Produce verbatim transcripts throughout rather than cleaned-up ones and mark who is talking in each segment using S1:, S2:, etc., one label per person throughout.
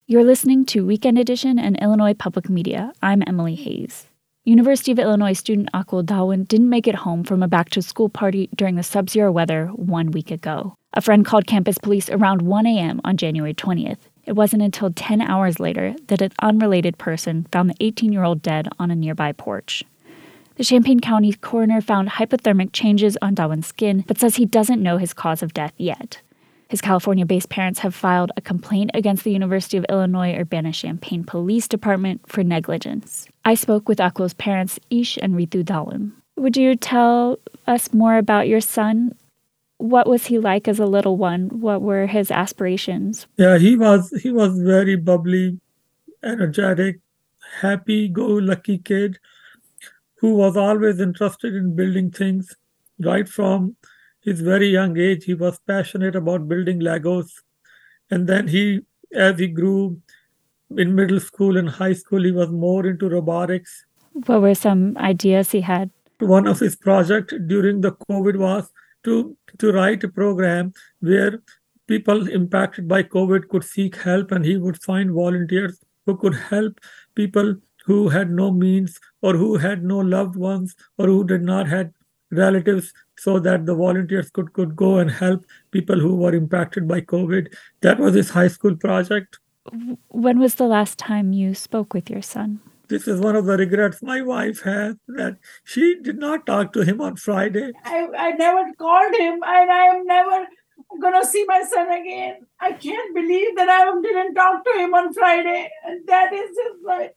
S1: You're listening to Weekend Edition and Illinois Public Media. I'm Emily Hayes. University of Illinois student Akul Dawan didn't make it home from a back-to-school party during the sub-zero weather one week ago. A friend called campus police around one a.m. on January twentieth. It wasn't until ten hours later that an unrelated person found the eighteen-year-old dead on a nearby porch. The Champaign County coroner found hypothermic changes on Dawan's skin, but says he doesn't know his cause of death yet. His California-based parents have filed a complaint against the University of Illinois Urbana-Champaign Police Department for negligence. I spoke with Akul's parents, Ish and Ritu Dawan. Would you tell us more about your son? What was he like as a little one? What were his aspirations?
S2: Yeah, he was he was very bubbly, energetic, happy-go-lucky kid who was always interested in building things. Right from his very young age, he was passionate about building Legos. And then he, as he grew in middle school and high school, he was more into robotics.
S1: What were some ideas he had?
S2: One of his projects during the COVID was to, to write a program where people impacted by COVID could seek help, and he would find volunteers who could help people who had no means or who had no loved ones or who did not have relatives, so that the volunteers could, could go and help people who were impacted by COVID. That was his high school project.
S1: When was the last time you spoke with your son?
S2: This is one of the regrets my wife has, that she did not talk to him on Friday.
S3: I, I never called him, and I am never going to see my son again. I can't believe that I didn't talk to him on Friday. And that is just like...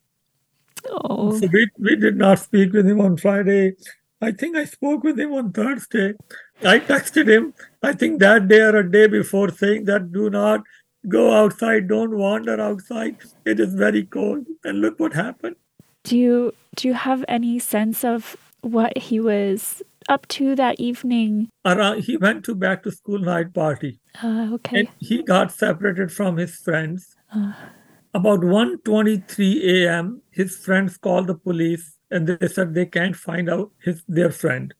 S1: Oh.
S2: So we, we did not speak with him on Friday. I think I spoke with him on Thursday. I texted him, I think that day or a day before, saying that do not go outside, don't wander outside. It is very cold. And look what happened.
S1: Do you do you have any sense of what he was up to that evening?
S2: Around, he went to back to school night party.
S1: Uh, okay.
S2: And he got separated from his friends.
S1: Uh.
S2: About one twenty-three a.m., his friends called the police, and they said they can't find out his their friend.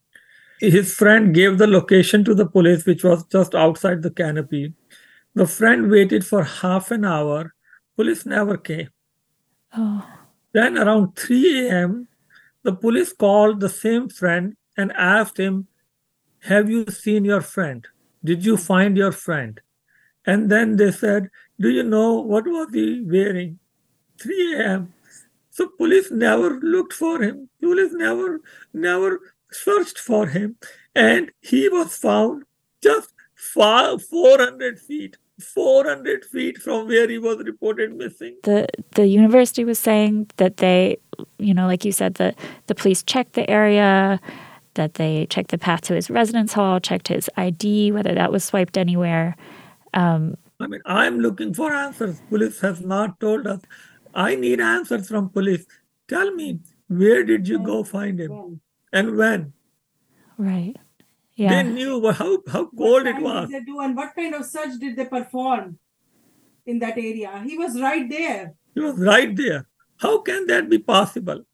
S2: His friend gave the location to the police, which was just outside the canopy. The friend waited for half an hour. Police never came.
S1: Oh.
S2: Then around three a.m., the police called the same friend and asked him, have you seen your friend? Did you find your friend? And then they said, do you know what was he wearing? three a.m. So police never looked for him. Police never, never searched for him. And he was found just far, four hundred feet, four hundred feet from where he was reported missing.
S1: The the university was saying that they, you know, like you said, the, the police checked the area, that they checked the path to his residence hall, checked his I D, whether that was swiped anywhere. Um,
S2: I mean, I'm looking for answers. Police has not told us. I need answers from police. Tell me, where did you go find him?
S3: When?
S2: And when?
S1: Right. Yeah.
S2: They knew how, how cold it
S3: What
S2: was.
S3: time did they do, and what kind of search did they perform in that area? He was right there.
S2: He was right there. How can that be possible?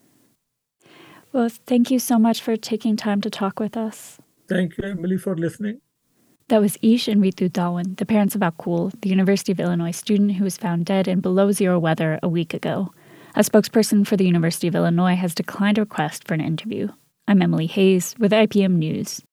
S1: Well, thank you so much for taking time to talk with us.
S2: Thank you, Emily, for listening.
S1: That was Ish and Ritu Dawan, the parents of Akul, the University of Illinois student who was found dead in below zero weather a week ago. A spokesperson for the University of Illinois has declined a request for an interview. I'm Emily Hayes with I P M News.